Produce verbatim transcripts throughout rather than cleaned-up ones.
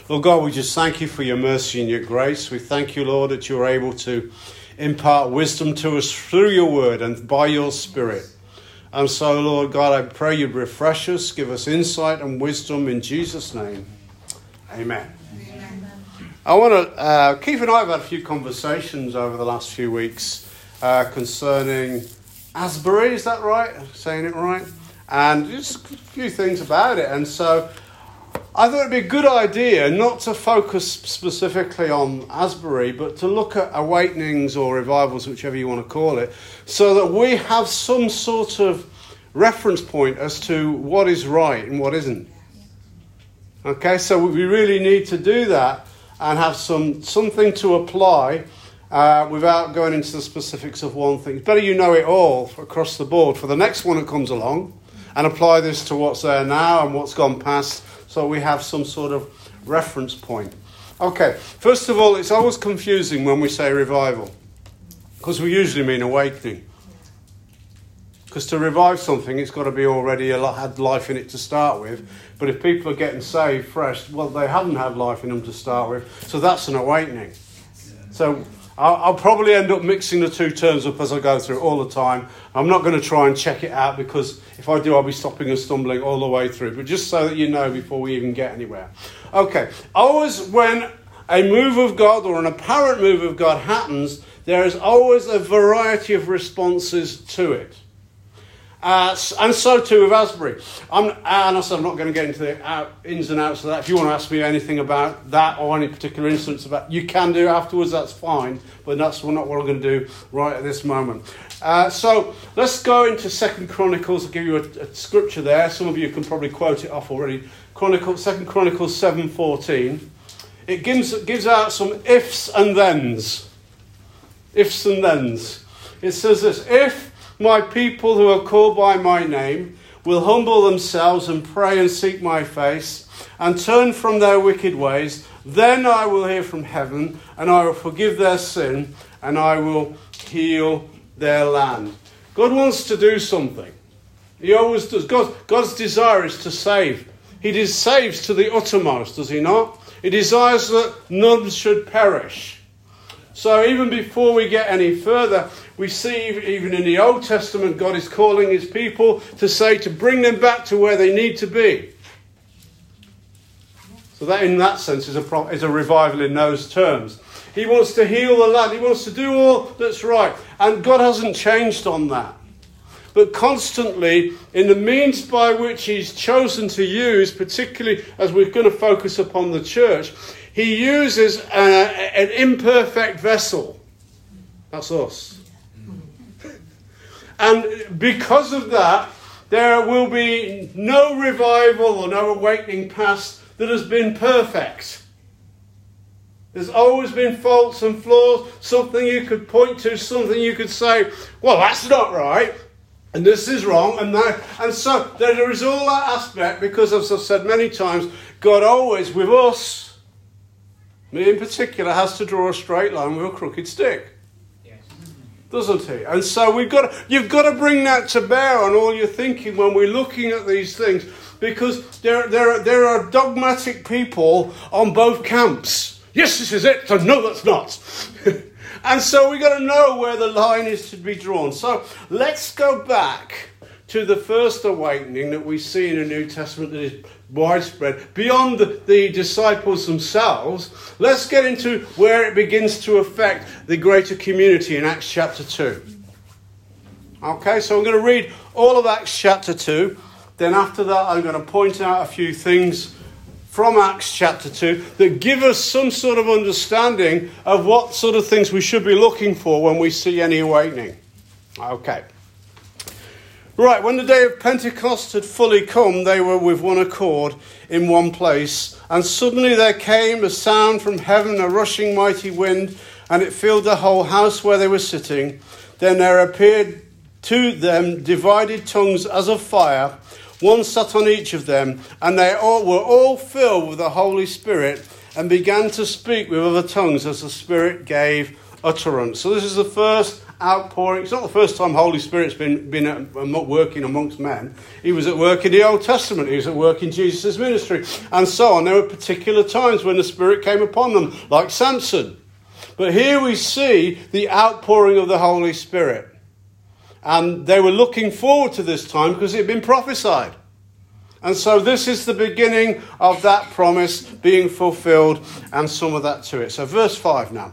Lord God, we just thank you for your mercy and your grace. We thank you, Lord, that you're able to impart wisdom to us through your word and by your Spirit. And so, Lord God, I pray you'd refresh us, give us insight and wisdom in Jesus' name. Amen. Amen. I want to, uh, Keith and I have had a few conversations over the last few weeks uh, concerning Asbury, is that right? Saying it right? And just a few things about it. And so I thought it'd be a good idea not to focus specifically on Asbury, but to look at awakenings or revivals, whichever you want to call it, so that we have some sort of reference point as to what is right and what isn't. Okay, so we really need to do that and have some something to apply uh, without going into the specifics of one thing. It's better you know it all across the board for the next one that comes along and apply this to what's there now and what's gone past, so we have some sort of reference point. Okay, first of all, it's always confusing when we say revival, because we usually mean awakening. Because to revive something, it's got to be already a lot, had life in it to start with. But if people are getting saved fresh, well, they haven't had life in them to start with, so that's an awakening. So I'll, I'll probably end up mixing the two terms up as I go through all the time. I'm not going to try and check it out, because if I do, I'll be stopping and stumbling all the way through. But just so that you know before we even get anywhere. Okay, always when a move of God or an apparent move of God happens, there is always a variety of responses to it. Uh, and so too with Asbury. I'm, and I said I'm not going to get into the out, ins and outs of that. If you want to ask me anything about that or any particular instance about, you can do afterwards. That's fine, but that's not what I'm going to do right at this moment. Uh, so let's go into Second Chronicles. I'll give you a, a scripture there. Some of you can probably quote it off already. Chronicle, Second Chronicles seven fourteen. It gives gives out some ifs and thens. Ifs and thens. It says this: if my people who are called by my name will humble themselves and pray and seek my face and turn from their wicked ways, then I will hear from heaven and I will forgive their sin and I will heal their land. God wants to do something. He always does. God, God's desire is to save. He des- saves to the uttermost, does he not? He desires that none should perish. So even before we get any further, we see even in the Old Testament, God is calling his people to say, to bring them back to where they need to be. So that in that sense is a, pro- is a revival in those terms. He wants to heal the land. He wants to do all that's right. And God hasn't changed on that. But constantly, in the means by which he's chosen to use, particularly as we're going to focus upon the church, he uses a, an imperfect vessel. That's us. And because of that, there will be no revival or no awakening past that has been perfect. There's always been faults and flaws, something you could point to, something you could say, well, that's not right, and this is wrong, and that. And so there is all that aspect, because as I've said many times, God always, with us, me in particular, has to draw a straight line with a crooked stick. Doesn't he? And so we've got to, you've got to bring that to bear on all your thinking when we're looking at these things, because there, there, there are dogmatic people on both camps. Yes, this is it, and no, that's not. And so we've got to know where the line is to be drawn. So let's go back to the first awakening that we see in the New Testament that is widespread. Beyond the, the disciples themselves, let's get into where it begins to affect the greater community in Acts chapter two. Okay, so I'm going to read all of Acts chapter two. Then after that, I'm going to point out a few things from Acts chapter two that give us some sort of understanding of what sort of things we should be looking for when we see any awakening. Okay. Right, when the day of Pentecost had fully come, they were with one accord in one place. And suddenly there came a sound from heaven, a rushing mighty wind, and it filled the whole house where they were sitting. Then there appeared to them divided tongues as of fire. One sat on each of them, and they all were all filled with the Holy Spirit and began to speak with other tongues as the Spirit gave utterance. So this is the first outpouring. It's not the first time Holy Spirit's been, been at, working amongst men. He was at work in the Old Testament. He was at work in Jesus' ministry and so on. There were particular times when the Spirit came upon them, like Samson. But here we see the outpouring of the Holy Spirit. And they were looking forward to this time because it had been prophesied. And so this is the beginning of that promise being fulfilled and some of that to it. So verse five now.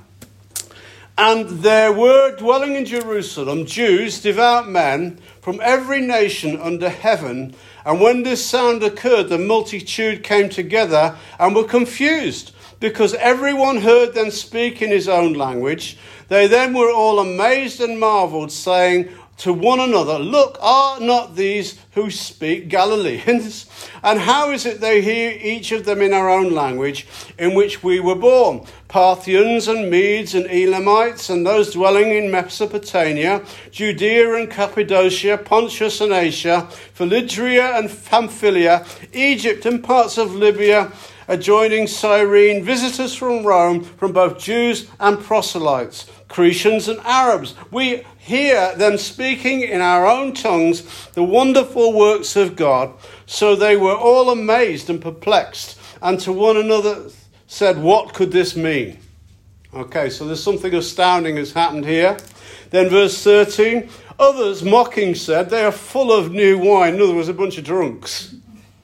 And there were dwelling in Jerusalem Jews, devout men, from every nation under heaven. And when this sound occurred, the multitude came together and were confused, because everyone heard them speak in his own language. They then were all amazed and marveled, saying to one another, look, are not these who speak Galileans? And how is it they hear each of them in our own language in which we were born? Parthians and Medes and Elamites and those dwelling in Mesopotamia, Judea and Cappadocia, Pontus and Asia, Phrygia and Pamphylia, Egypt and parts of Libya, adjoining Cyrene, visitors from Rome, from both Jews and proselytes, Cretians and Arabs. We hear them speaking in our own tongues the wonderful works of God. So they were all amazed and perplexed, and to one another said, what could this mean? Okay, so there's something astounding has happened here. Then verse thirteen, others mocking said, they are full of new wine. In other words, a bunch of drunks.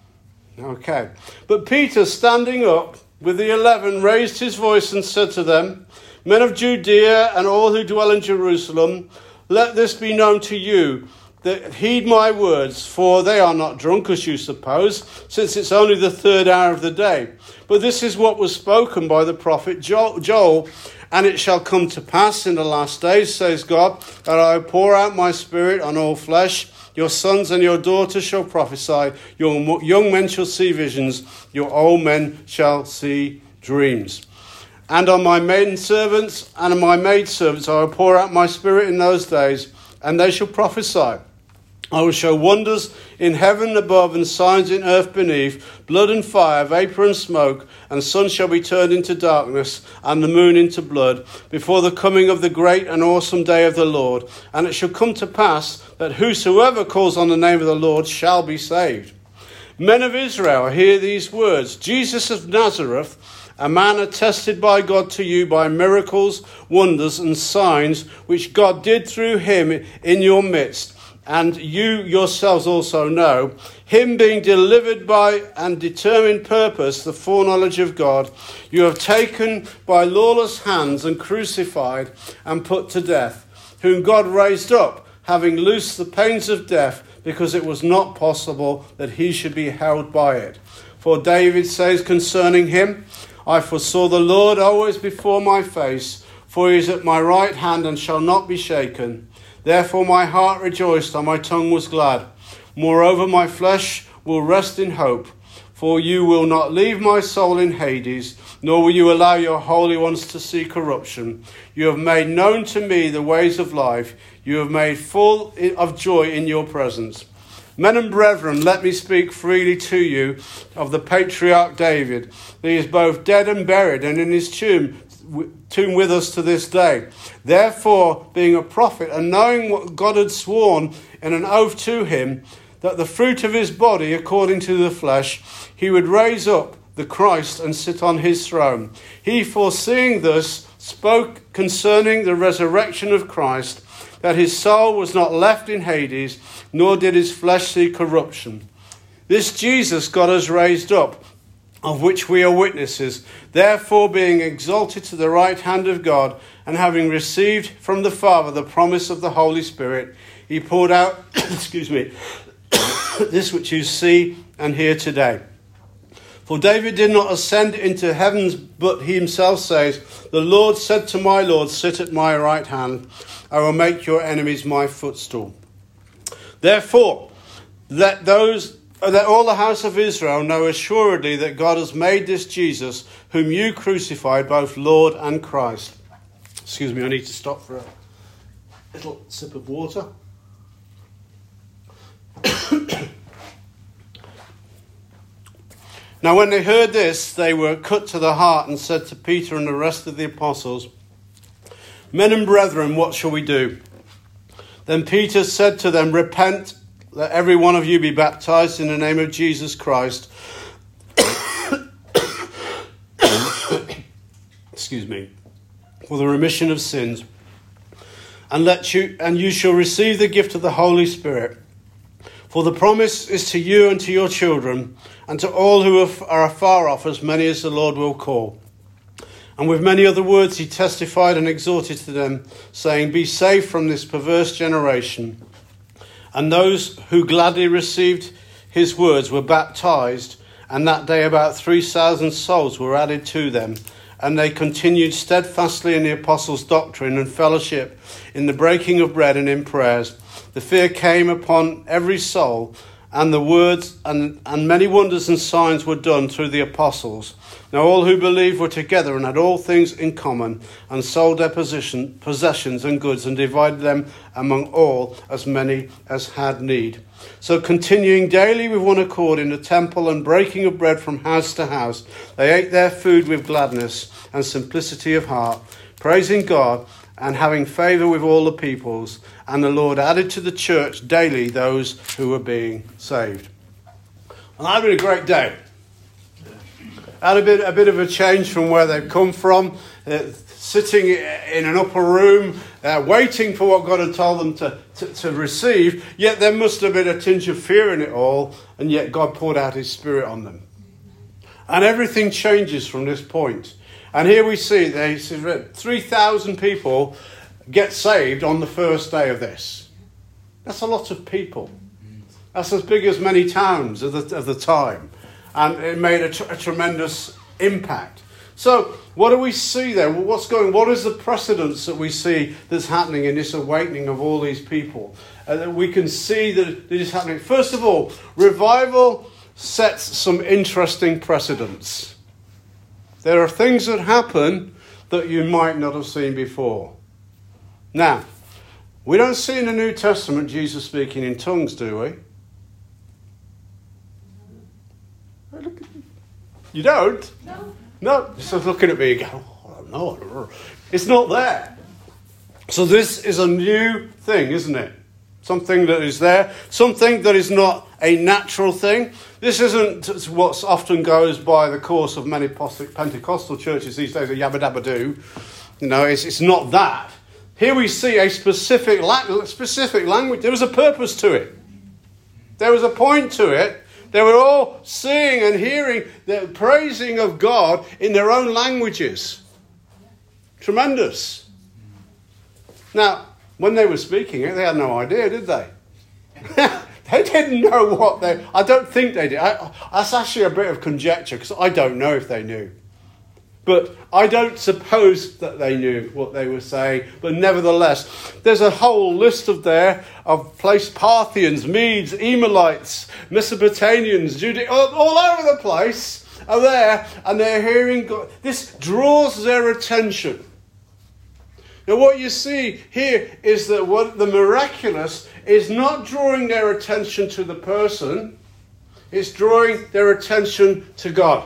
Okay, but Peter, standing up with the eleven, raised his voice and said to them, men of Judea and all who dwell in Jerusalem, let this be known to you, that heed my words, for they are not drunk as you suppose, since it's only the third hour of the day. But this is what was spoken by the prophet Joel, and it shall come to pass in the last days, says God, that I will pour out my spirit on all flesh. Your sons and your daughters shall prophesy, your young men shall see visions, your old men shall see dreams. And on my maiden servants and on my maidservants I will pour out my spirit in those days, and they shall prophesy. I will show wonders in heaven above and signs in earth beneath, blood and fire, vapour and smoke, and sun shall be turned into darkness and the moon into blood, before the coming of the great and awesome day of the Lord. And it shall come to pass that whosoever calls on the name of the Lord shall be saved. Men of Israel, hear these words. Jesus of Nazareth, a man attested by God to you by miracles, wonders and signs, which God did through him in your midst, and you yourselves also know, him being delivered by and determined purpose, the foreknowledge of God, you have taken by lawless hands and crucified and put to death, whom God raised up, having loosed the pains of death, because it was not possible that he should be held by it. For David says concerning him, I foresaw the Lord always before my face, for he is at my right hand and shall not be shaken. Therefore my heart rejoiced and my tongue was glad. Moreover, my flesh will rest in hope, for you will not leave my soul in Hades, nor will you allow your holy ones to see corruption. You have made known to me the ways of life. You have made full of joy in your presence. Men and brethren, let me speak freely to you of the patriarch David. He is both dead and buried, and in his tomb, tomb with us to this day. Therefore, being a prophet, and knowing what God had sworn in an oath to him, that the fruit of his body, according to the flesh, he would raise up the Christ and sit on his throne. He, foreseeing this, spoke concerning the resurrection of Christ, that his soul was not left in Hades, nor did his flesh see corruption. This Jesus God has raised up, of which we are witnesses. Therefore, being exalted to the right hand of God, and having received from the Father the promise of the Holy Spirit, he poured out, excuse me, this which you see and hear today. For David did not ascend into heavens, but he himself says, the Lord said to my Lord, sit at my right hand. I will make your enemies my footstool. Therefore, let those Let all the house of Israel know assuredly that God has made this Jesus, whom you crucified, both Lord and Christ. Excuse me, I need to stop for a little sip of water. Now when they heard this, they were cut to the heart and said to Peter and the rest of the apostles, men and brethren, what shall we do? Then Peter said to them, "Repent, let every one of you be baptized in the name of Jesus Christ." Excuse me. "For the remission of sins, and let you and you shall receive the gift of the Holy Spirit. For the promise is to you and to your children, and to all who are afar off, as many as the Lord will call." And with many other words he testified and exhorted to them, saying, "Be saved from this perverse generation." And those who gladly received his words were baptized, and that day about three thousand souls were added to them. And they continued steadfastly in the apostles' doctrine and fellowship, in the breaking of bread and in prayers. The fear came upon every soul, and the words and, and many wonders and signs were done through the apostles. Now all who believed were together and had all things in common, and sold their position, possessions and goods, and divided them among all, as many as had need. So continuing daily with one accord in the temple and breaking of bread from house to house, they ate their food with gladness and simplicity of heart, praising God and having favour with all the peoples. And the Lord added to the church daily those who were being saved. And that had been a great day. Had a bit, a bit of a change from where they've come from, uh, sitting in an upper room, uh, waiting for what God had told them to, to, to receive. Yet there must have been a tinge of fear in it all, and yet God poured out his Spirit on them. And everything changes from this point. And here we see they three thousand people get saved on the first day of this. That's a lot of people. That's as big as many towns of the, of the time. And it made a, tr- a tremendous impact. So what do we see there? Well, what's going? What is the precedence that we see that's happening in this awakening of all these people? And uh, we can see that it is happening. First of all, revival sets some interesting precedents. There are things that happen that you might not have seen before. Now, we don't see in the New Testament Jesus speaking in tongues, do we? You don't? No. No. So looking at me and go, oh, no, it's not there. So this is a new thing, isn't it? Something that is there. Something that is not a natural thing. This isn't what often goes by the course of many Pentecostal churches these days, a yabba dabba do. You know, it's, it's not that. Here we see a specific, la- specific language. There was a purpose to it. There was a point to it. They were all seeing and hearing the praising of God in their own languages. Tremendous. Now, when they were speaking it, they had no idea, did they? They didn't know what they... I don't think they did. I, that's actually a bit of conjecture, because I don't know if they knew. But I don't suppose that they knew what they were saying. But nevertheless, there's a whole list of there of place Parthians, Medes, Emilites, Mesopotamians, Judea, all, all over the place are there, and they're hearing God. This draws their attention. Now what you see here is that what the miraculous is not drawing their attention to the person, it's drawing their attention to God.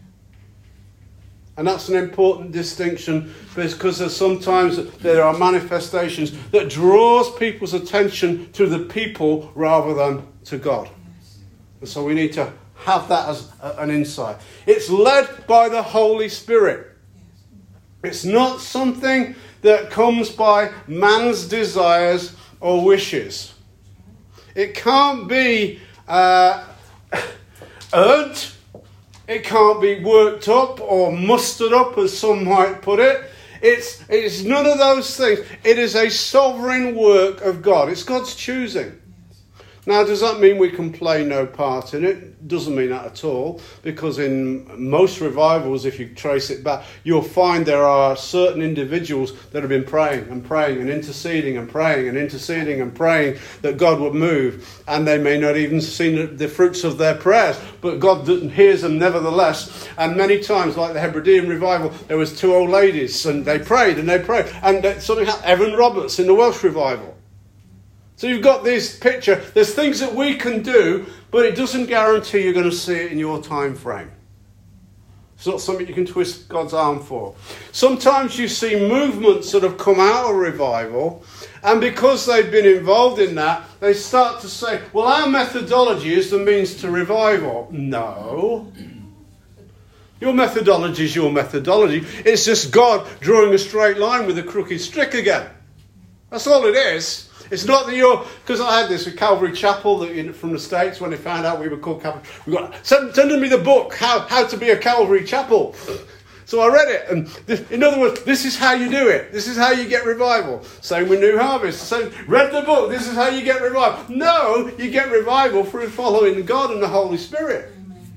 And that's an important distinction, because there's sometimes there are manifestations that draws people's attention to the people rather than to God. And so we need to have that as an insight. It's led by the Holy Spirit. It's not something that comes by man's desires or wishes. It can't be uh, earned. It can't be worked up or mustered up, as some might put it. It's, it's none of those things. It is a sovereign work of God. It's God's choosing. Now, does that mean we can play no part in it? Doesn't mean that at all, because in most revivals, if you trace it back, you'll find there are certain individuals that have been praying and praying and interceding and praying and interceding and praying that God would move, and they may not even see the fruits of their prayers, but God hears them nevertheless. And many times, like the Hebridean revival, there was two old ladies, and they prayed and they prayed, and something happened. Evan Roberts in the Welsh revival. So you've got this picture. There's things that we can do, but it doesn't guarantee you're going to see it in your time frame. It's not something you can twist God's arm for. Sometimes you see movements that have come out of revival, and because they've been involved in that, they start to say, well, our methodology is the means to revival. No. Your methodology is your methodology. It's just God drawing a straight line with a crooked stick again. That's all it is. It's not that you're... Because I had this with Calvary Chapel that in, from the States when they found out we were called Calvary. We got send, send me the book, how, how to be a Calvary Chapel. So I read it. And this, in other words, this is how you do it. This is how you get revival. Same with New Harvest. Same, read the book. This is how you get revival. No, you get revival through following God and the Holy Spirit.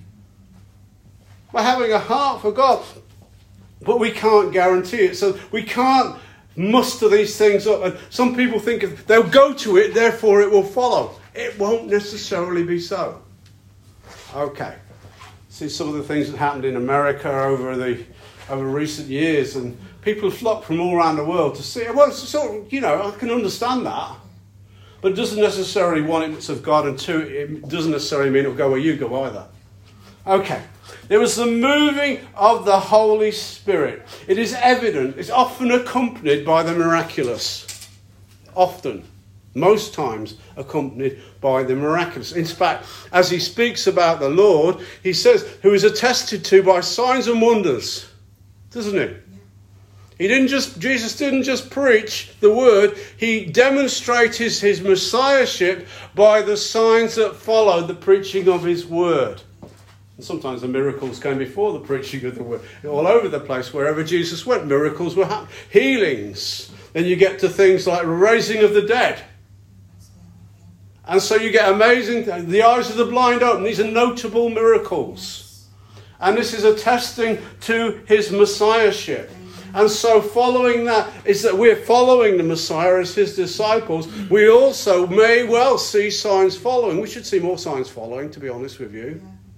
By having a heart for God. But we can't guarantee it. So we can't muster these things up. And some people think if they'll go to it, therefore it will follow. It won't necessarily be so. Okay. See some of the things that happened in America over the over recent years, and people flock from all around the world to see it. Well, it's sort of, you know, I can understand that. But it doesn't necessarily want it of God, and two, it doesn't necessarily mean it'll go where you go either. Okay. There was the moving of the Holy Spirit. It is evident. It's often accompanied by the miraculous. Often. Most times accompanied by the miraculous. In fact, as he speaks about the Lord, he says, who is attested to by signs and wonders. Doesn't he? He didn't just, Jesus didn't just preach the word. He demonstrated his messiahship by the signs that followed the preaching of his word. And sometimes the miracles came before the preaching of the word. All over the place, wherever Jesus went, miracles were happening. Healings. Then you get to things like raising of the dead. And so you get amazing, the eyes of the blind open. These are notable miracles. And this is attesting to his messiahship. And so following that is that we're following the Messiah as his disciples. We also may well see signs following. We should see more signs following, to be honest with you.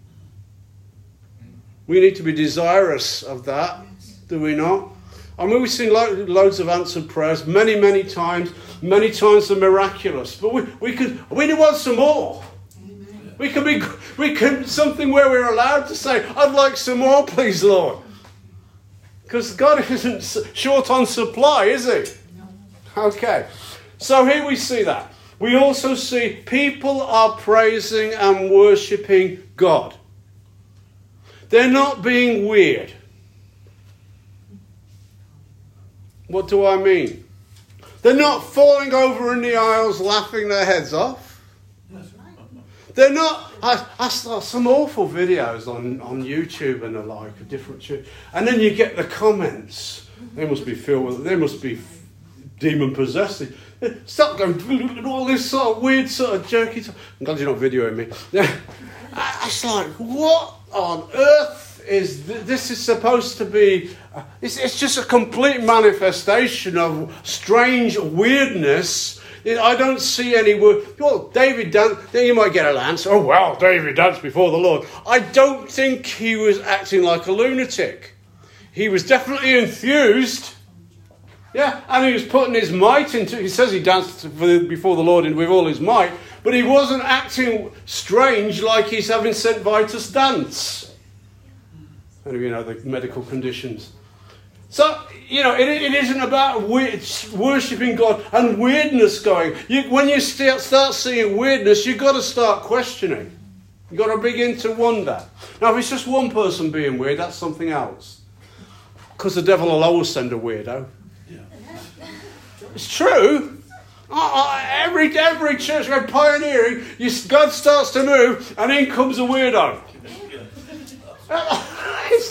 We need to be desirous of that, do we not? I mean, we've seen lo- loads of answered prayers, many, many times, many times the miraculous. But we, we could, we want some more. Amen. We can be, we can something where we're allowed to say, "I'd like some more, please, Lord," because God isn't short on supply, is he? No. Okay, so here we see that. We also see people are praising and worshipping God. They're not being weird. What do I mean? They're not falling over in the aisles laughing their heads off. They're not... I, I saw some awful videos on, on YouTube and the like of different churches. And then you get the comments. They must be filled with... They must be demon-possessed. Stop going... All this sort of weird sort of jerky... I'm glad you're not videoing me. It's like, what on earth is th- this is supposed to be? Uh, it's, it's just a complete manifestation of strange weirdness. I don't see any word. Well, David danced. Then you might get a lance. Oh well, David danced before the Lord. I don't think he was acting like a lunatic. He was definitely enthused. Yeah, and he was putting his might into. He says he danced before the Lord with all his might. But he wasn't acting strange like he's having Saint Vitus dance. And you know the medical conditions. So, you know, it, it isn't about weird, worshipping God and weirdness going. You, when you start, start seeing weirdness, you've got to start questioning. You've got to begin to wonder. Now, if it's just one person being weird, that's something else. Because the devil will always send a weirdo. Yeah. It's true. Uh, every every church we're pioneering, you, God starts to move, and in comes a weirdo. It's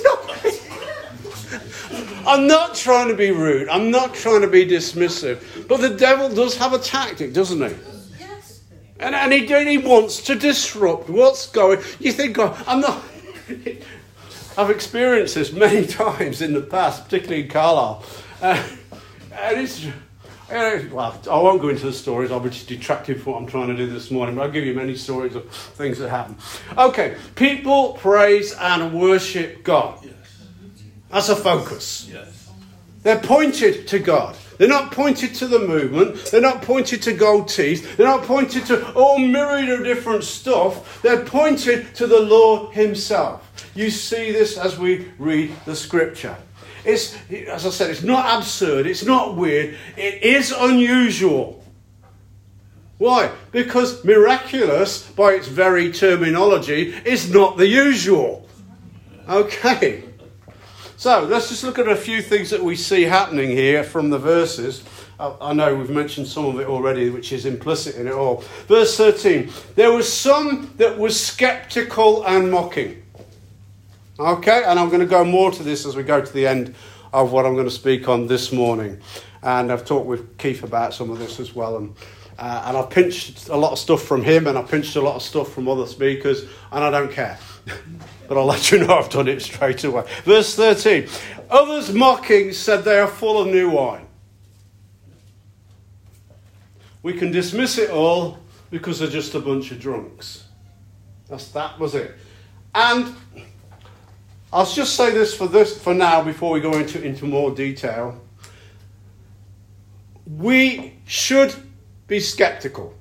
not. I'm not trying to be rude. I'm not trying to be dismissive. But the devil does have a tactic, doesn't he? Yes. And and he he wants to disrupt what's going. You think, oh, I'm not. I've experienced this many times in the past, particularly in Carlisle, uh, and it's. Well, I won't go into the stories. I'll be just detracting from what I'm trying to do this morning. But I'll give you many stories of things that happen. Okay, people praise and worship God. Yes. That's a focus. Yes. They're pointed to God. They're not pointed to the movement. They're not pointed to gold teeth. They're not pointed to all myriad of different stuff. They're pointed to the Lord himself. You see this as we read the scripture. It's, as I said, it's not absurd. It's not weird. It is unusual. Why? Because miraculous, by its very terminology, is not the usual. Okay. So let's just look at a few things that we see happening here from the verses. I, I know we've mentioned some of it already, which is implicit in it all. Verse thirteen. There was some that was sceptical and mocking. Okay, and I'm going to go more to this as we go to the end of what I'm going to speak on this morning. And I've talked with Keith about some of this as well. And, uh, and I've pinched a lot of stuff from him, and I've pinched a lot of stuff from other speakers, and I don't care. But I'll let you know I've done it straight away. Verse thirteen. Others mocking said they are full of new wine. We can dismiss it all because they're just a bunch of drunks. That's, that was it. And I'll just say this for this for now before we go into, into more detail. We should be skeptical.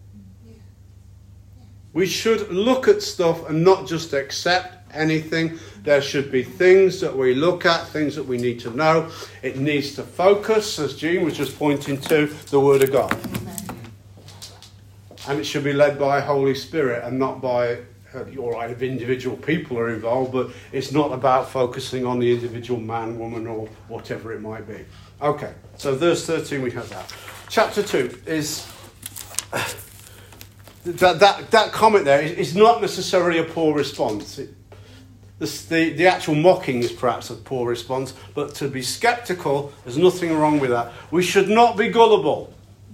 We should look at stuff and not just accept anything. There should be things that we look at, things that we need to know. It needs to focus, as Jean was just pointing to, the Word of God. And it should be led by Holy Spirit and not by, all right, if individual people are involved, but it's not about focusing on the individual man, woman, or whatever it might be. Okay, so verse thirteen we have that. Chapter two is... That, that that comment there is not necessarily a poor response. It, the, the, the actual mocking is perhaps a poor response, but to be sceptical, there's nothing wrong with that. We should not be gullible.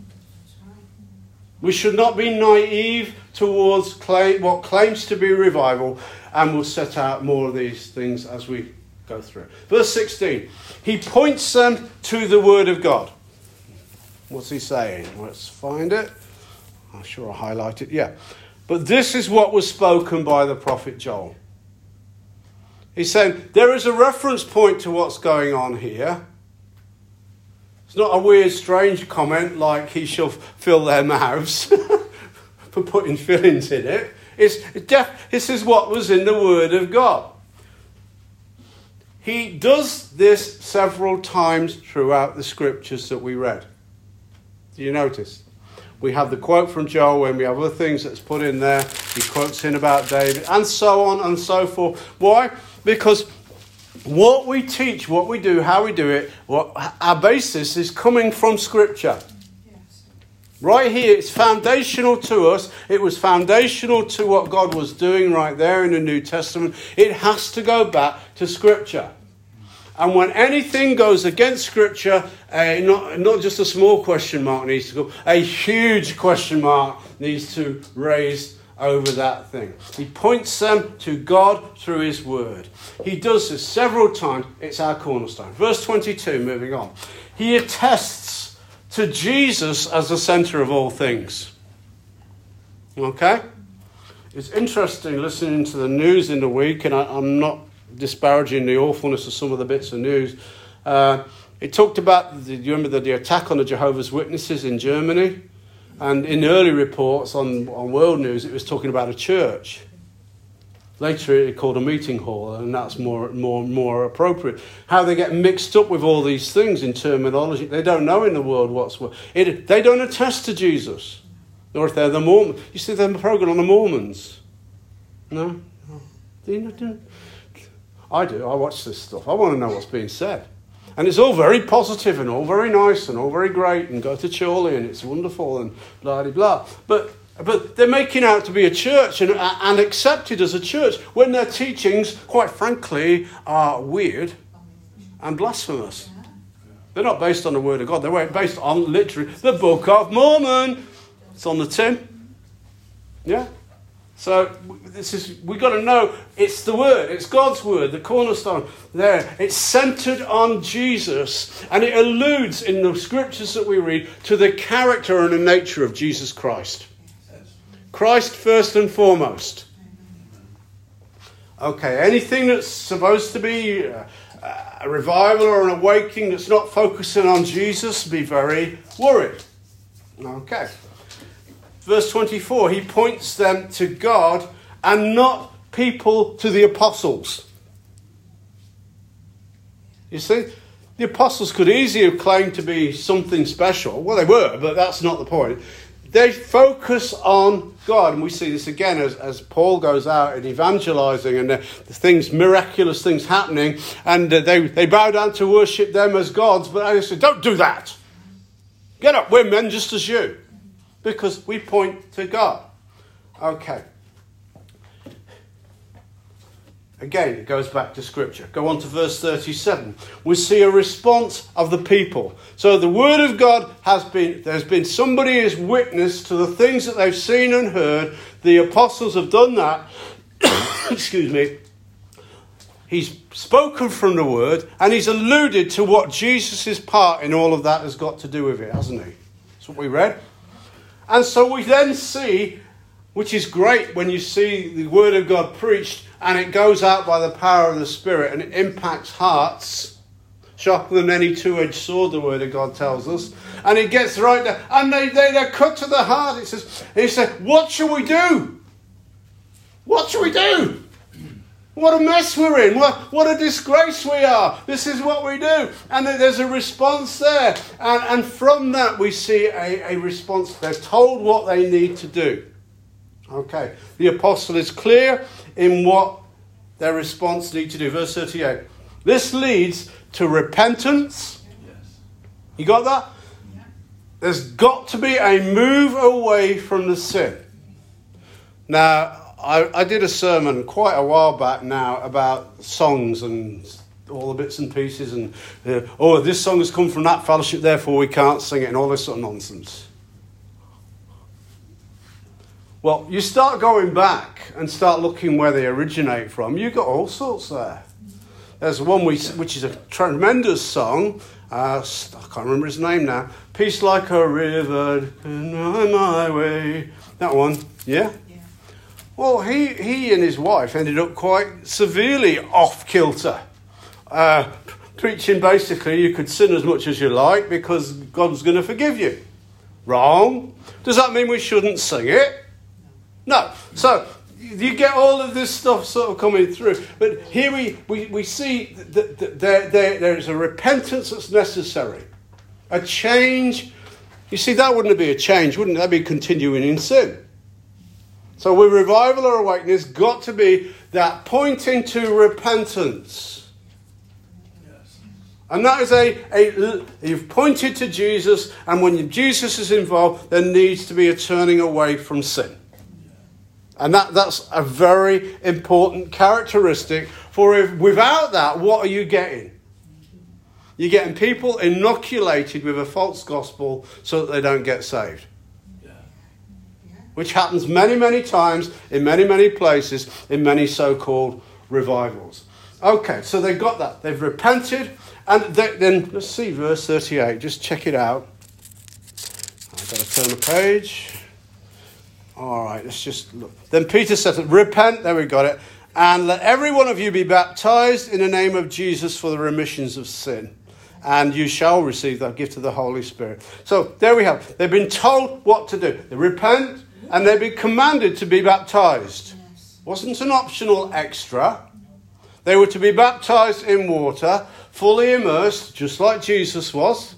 We should not be naive towards claim, what claims to be revival, and we'll set out more of these things as we go through. Verse sixteen, he points them to the Word of God. What's he saying? Let's find it. I'm sure I'll highlight it, yeah. But this is what was spoken by the prophet Joel. He's saying there is a reference point to what's going on here. It's not a weird, strange comment like he shall fill their mouths for putting fillings in it. It's, it's def- this is what was in the Word of God. He does this several times throughout the scriptures that we read. Do you notice? We have the quote from Joel, and we have other things that's put in there. He quotes in about David, and so on and so forth. Why? Because what we teach, what we do, how we do it, what our basis is coming from Scripture. Yes. Right here, it's foundational to us. It was foundational to what God was doing right there in the New Testament. It has to go back to Scripture. And when anything goes against Scripture, uh, not, not just a small question mark needs to go, a huge question mark needs to raise over that thing. He points them to God through his Word. He does this several times. It's our cornerstone. Verse twenty-two, moving on. He attests to Jesus as the centre of all things. Okay? It's interesting listening to the news in the week, and I, I'm not disparaging the awfulness of some of the bits of news. Uh, it talked about, the, you remember the, the attack on the Jehovah's Witnesses in Germany? And in early reports on, on world news, it was talking about a church. Later it called a meeting hall, and that's more, more, more appropriate. How they get mixed up with all these things in terminology. They don't know in the world what's what. It, they don't attest to Jesus. Or if they're the Mormons. You see the program on the Mormons? No? Do you not do it? I do. I watch this stuff. I want to know what's being said. And it's all very positive and all very nice and all very great and go to Chorley and it's wonderful and blah, blah, blah. But, but they're making out to be a church and, and accepted as a church when their teachings, quite frankly, are weird and blasphemous. They're not based on the Word of God. They're based on literally the Book of Mormon. It's on the tin. Yeah? So this is, we've got to know it's the Word, it's God's Word, the cornerstone there. It's centered on Jesus, and it alludes in the scriptures that we read to the character and the nature of Jesus Christ. Christ first and foremost. Okay, anything that's supposed to be uh, a revival or an awakening that's not focusing on Jesus, be very worried. Okay. Verse twenty-four, he points them to God and not people to the apostles. You see, the apostles could easily have claimed to be something special. Well, they were, but that's not the point. They focus on God. And we see this again as, as Paul goes out and evangelizing and the, the things, miraculous things happening. And uh, they, they bow down to worship them as gods. But I say, don't do that. Get up, we're men just as you. Because we point to God. Okay. Again, it goes back to Scripture. Go on to verse thirty-seven. We see a response of the people. So the Word of God has been, there's been somebody who's witness to the things that they've seen and heard. The apostles have done that. Excuse me. He's spoken from the Word and he's alluded to what Jesus' part in all of that has got to do with it, hasn't he? That's what we read. And so we then see, which is great when you see the Word of God preached and it goes out by the power of the Spirit and it impacts hearts, sharper than any two-edged sword, the Word of God tells us. And it gets right there, and they, they, they're cut to the heart. It says, he said, what shall we do? What shall we do? What a mess we're in. What, what a disgrace we are. This is what we do. And there's a response there. And, and from that we see a, a response. They're told what they need to do. Okay. The apostle is clear in what their response need to do. Verse thirty-eight. This leads to repentance. Yes. You got that? Yeah. There's got to be a move away from the sin. Now, I, I did a sermon quite a while back now about songs and all the bits and pieces and, uh, oh, this song has come from that fellowship, therefore we can't sing it, and all this sort of nonsense. Well, you start going back and start looking where they originate from, you've got all sorts there. There's one we, which is a tremendous song, uh, I can't remember his name now, Peace Like a River, on my way, that one, yeah? Well, he, he and his wife ended up quite severely off-kilter. Uh, preaching basically you could sin as much as you like because God's going to forgive you. Wrong. Does that mean we shouldn't sing it? No. So you get all of this stuff sort of coming through. But here we, we, we see that, that there, there, there is a repentance that's necessary. A change. You see, that wouldn't be a change, wouldn't it? That'd be continuing in sin. So with revival or awakening, there's got to be that pointing to repentance. Yes. And that is a, a, you've pointed to Jesus, and when Jesus is involved, there needs to be a turning away from sin. And that, that's a very important characteristic, for if without that, what are you getting? You're getting people inoculated with a false gospel so that they don't get saved. Which happens many, many times, in many, many places, in many so-called revivals. Okay, so they've got that. They've repented. And they, then, let's see, verse thirty-eight. Just check it out. I've got to turn the page. All right, let's just look. Then Peter said, repent, there we got it. And let every one of you be baptized in the name of Jesus for the remissions of sin. And you shall receive that gift of the Holy Spirit. So there we have. They've been told what to do. They repent. And they've been commanded to be baptized. Yes. Wasn't an optional extra. They were to be baptized in water, fully immersed, just like Jesus was.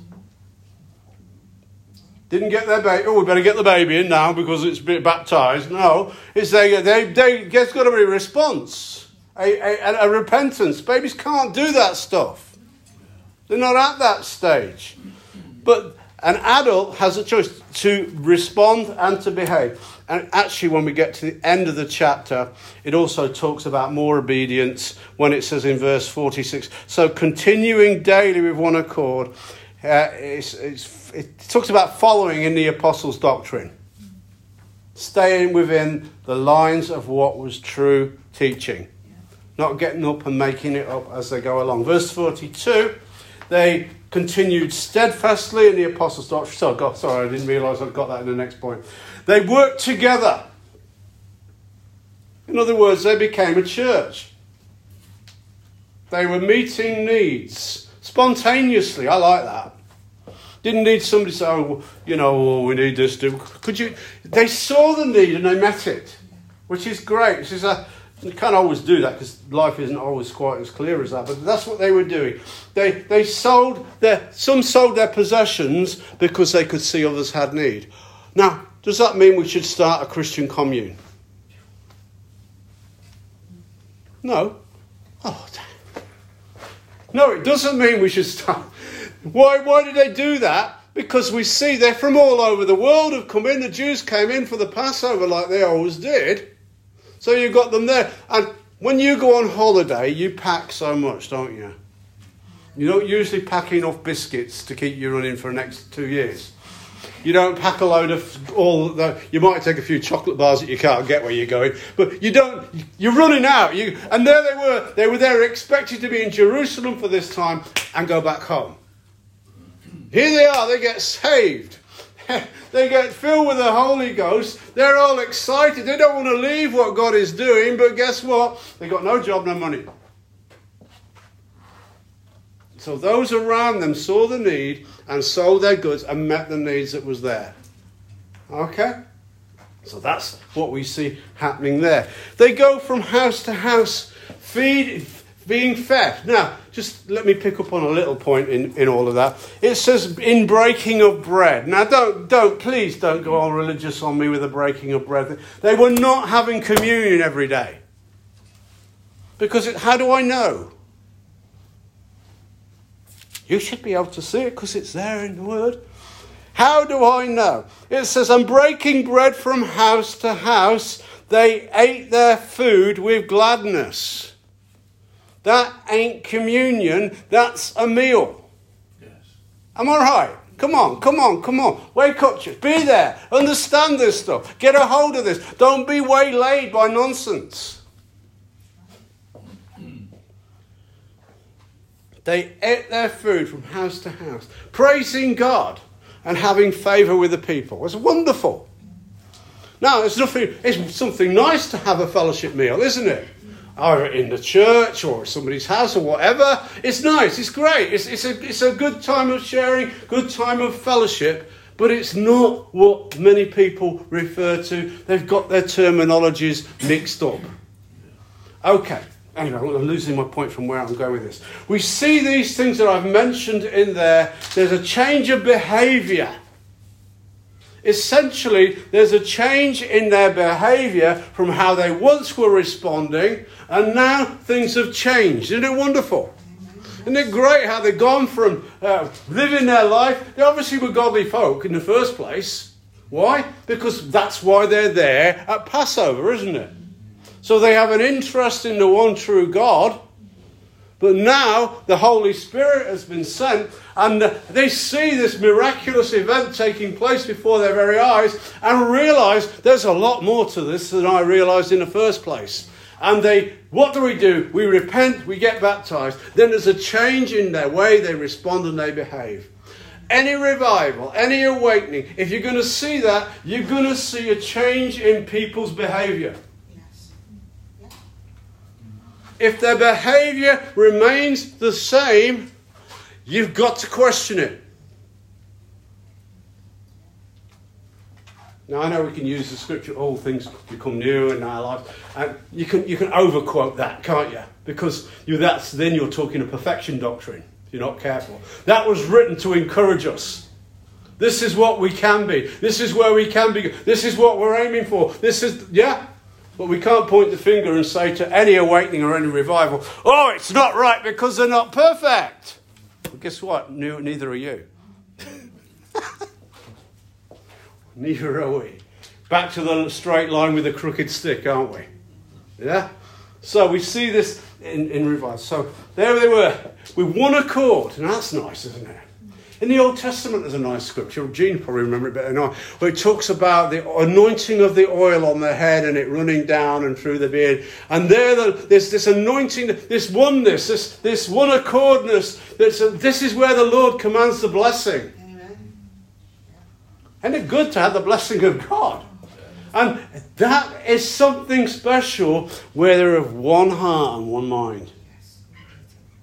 Didn't get their baby. Oh, we better get the baby in now because it's been baptized. No, it's they. They. they there's got to be a response, a, a, a repentance. Babies can't do that stuff. They're not at that stage. But an adult has a choice to respond and to behave. And actually, when we get to the end of the chapter, it also talks about more obedience when it says in verse forty-six, so continuing daily with one accord, uh, it's, it's, it talks about following in the apostles' doctrine. Staying within the lines of what was true teaching. Not getting up and making it up as they go along. Verse forty-two, they continued steadfastly in the apostles' doctrine. So, God, sorry, I didn't realise I'd got that in the next point. They worked together. In other words, they became a church. They were meeting needs spontaneously. I like that. Didn't need somebody to say, oh, you know, oh, we need this. Do could you? They saw the need and they met it, which is great. This is a, you can't always do that because life isn't always quite as clear as that. But that's what they were doing. They they sold their some sold their possessions because they could see others had need. Now, does that mean we should start a Christian commune? No. Oh, damn. No, it doesn't mean we should start. Why, why did they do that? Because we see they're from all over the world have come in. The Jews came in for the Passover like they always did. So you got them there. And when you go on holiday, you pack so much, don't you? You don't usually pack enough biscuits to keep you running for the next two years. You don't pack a load of all the... You might take a few chocolate bars that you can't get where you're going. But you don't... You're running out. You And there they were. They were there expected to be in Jerusalem for this time and go back home. Here they are. They get saved. They get filled with the Holy Ghost. They're all excited. They don't want to leave what God is doing. But guess what? They got no job, no money. So those around them saw the need and sold their goods and met the needs that was there. Okay? So that's what we see happening there. They go from house to house, feed, being fed. Now, just let me pick up on a little point in, in all of that. It says, in breaking of bread. Now, don't, don't, please don't go all religious on me with the breaking of bread. They were not having communion every day. Because it, how do I know? You should be able to see it because it's there in the Word. How do I know? It says, and breaking bread from house to house, they ate their food with gladness. That ain't communion, that's a meal. Yes. Am I right? Come on, come on, come on. Wake up, church. Be there. Understand this stuff. Get a hold of this. Don't be waylaid by nonsense. They ate their food from house to house, praising God and having favour with the people. It was wonderful. Now, it's nothing. It's something nice to have a fellowship meal, isn't it? Either in the church or somebody's house or whatever. It's nice. It's great. It's, it's, a, it's a good time of sharing, good time of fellowship. But it's not what many people refer to. They've got their terminologies mixed up. Okay. Anyway, I'm losing my point from where I'm going with this. We see these things that I've mentioned in there. There's a change of behaviour. Essentially, there's a change in their behaviour from how they once were responding, and now things have changed. Isn't it wonderful? Isn't it great how they've gone from uh, living their life? They obviously were godly folk in the first place. Why? Because that's why they're there at Passover, isn't it? So they have an interest in the one true God. But now the Holy Spirit has been sent and they see this miraculous event taking place before their very eyes and realise there's a lot more to this than I realised in the first place. And they, what do we do? We repent, we get baptised. Then there's a change in their way they respond and they behave. Any revival, any awakening, if you're going to see that, you're going to see a change in people's behaviour. If their behaviour remains the same, you've got to question it. Now, I know we can use the scripture, all things become new in our lives. And you can you can overquote that, can't you? Because you that's then you're talking a perfection doctrine, if you're not careful. That was written to encourage us. This is what we can be. This is where we can be. This is what we're aiming for. This is, yeah. But we can't point the finger and say to any awakening or any revival, oh, it's not right because they're not perfect. Well, guess what? No, neither are you. Neither are we. Back to the straight line with a crooked stick, aren't we? Yeah? So we see this in, in revival. So there they were, with one accord. And that's nice, isn't it? In the Old Testament, there's a nice scripture. Gene probably remember it better than I. Where it talks about the anointing of the oil on their head and it running down and through the beard. And there, the, there's this anointing, this oneness, this, this one accordness. That's a, this is where the Lord commands the blessing. Amen. Isn't it good to have the blessing of God? And that is something special where they're of one heart and one mind.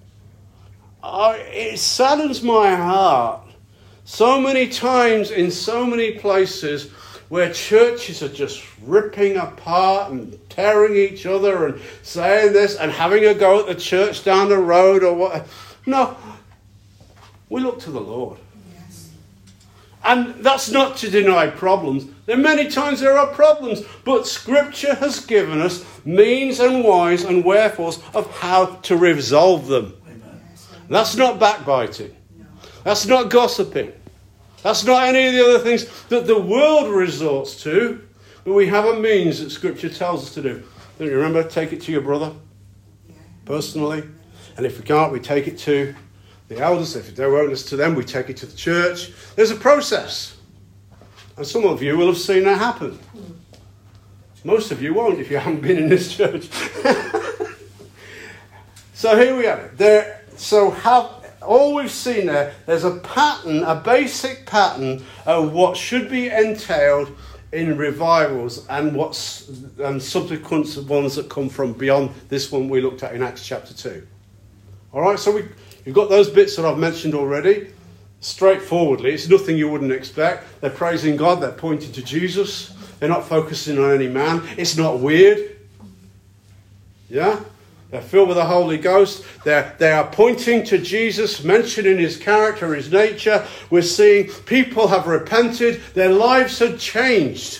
I, it saddens my heart so many times in so many places where churches are just ripping apart and tearing each other and saying this and having a go at the church down the road or what. No, we look to the Lord. Yes. And that's not to deny problems. There are many times there are problems, but Scripture has given us means and whys and wherefores of how to resolve them. Amen. That's not backbiting. No. That's not gossiping. That's not any of the other things that the world resorts to, but we have a means that Scripture tells us to do. Don't you remember? Take it to your brother, personally. And if we can't, we take it to the elders. If they won't listen to them, we take it to the church. There's a process. And some of you will have seen that happen. Most of you won't if you haven't been in this church. So here we have it. There, so have... All we've seen there, there's a pattern, a basic pattern of what should be entailed in revivals and what's and subsequent ones that come from beyond this one we looked at in Acts chapter two. All right, so we, you've got those bits that I've mentioned already. Straightforwardly, it's nothing you wouldn't expect. They're praising God, they're pointing to Jesus. They're not focusing on any man. It's not weird. Yeah? They're filled with the Holy Ghost. They're, they are pointing to Jesus, mentioning his character, his nature. We're seeing people have repented. Their lives have changed.